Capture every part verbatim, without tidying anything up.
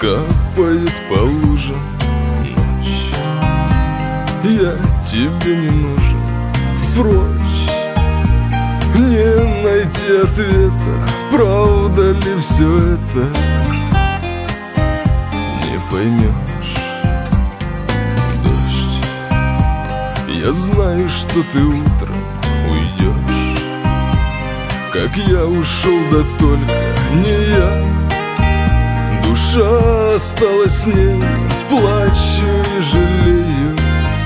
капает по лужам ночь. Я тебе не нужен, прочь. Не найти ответа, правда ли все это, не поймешь. Дождь, я знаю, что ты утром уйдешь, как я ушел, да только не я. Душа осталась с ней, плачу и жалею,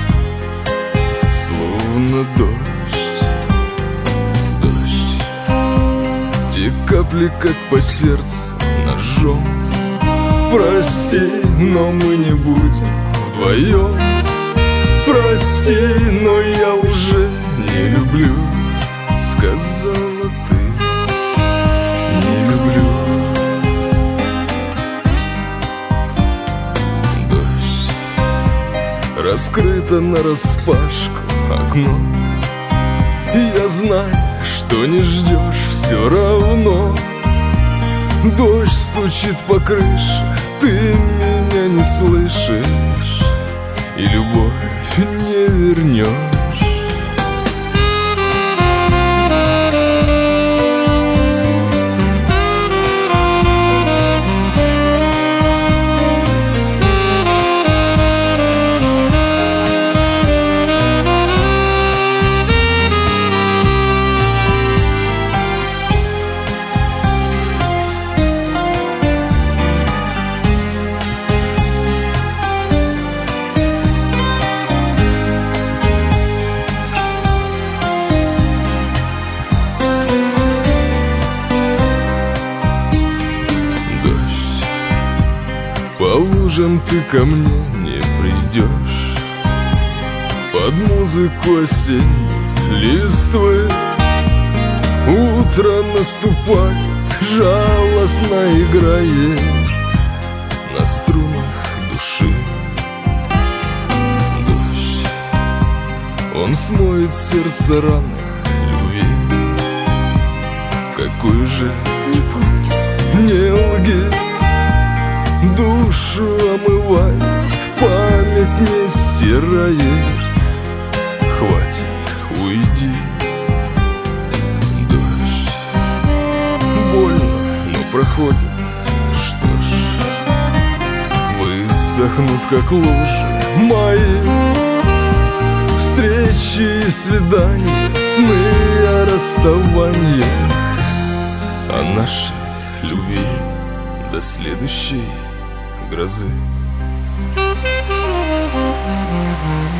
словно дождь. Дождь, те капли, как по сердцу ножом. Прости, но мы не будем вдвоем. Прости, но я уже не люблю, сказала ты, не люблю. Дождь, раскрыто нараспашку окно, и я знаю, что не ждешь все равно. Дождь стучит по крыше, ты меня не слышишь, и любовь не вернешь. По лужам ты ко мне не придешь, под музыку осенней листвы. Утро наступает, жалостно играет на струнах души. Дождь, он смоет сердце раны любви. Какой же, не помню, не лги, душу омывает, память не стирает. Хватит, уйди. Дождь, больно, но проходит. Что ж, высохнут, как лужи мои встречи и свидания, сны о расставаниях, о нашей любви до следующей грозы.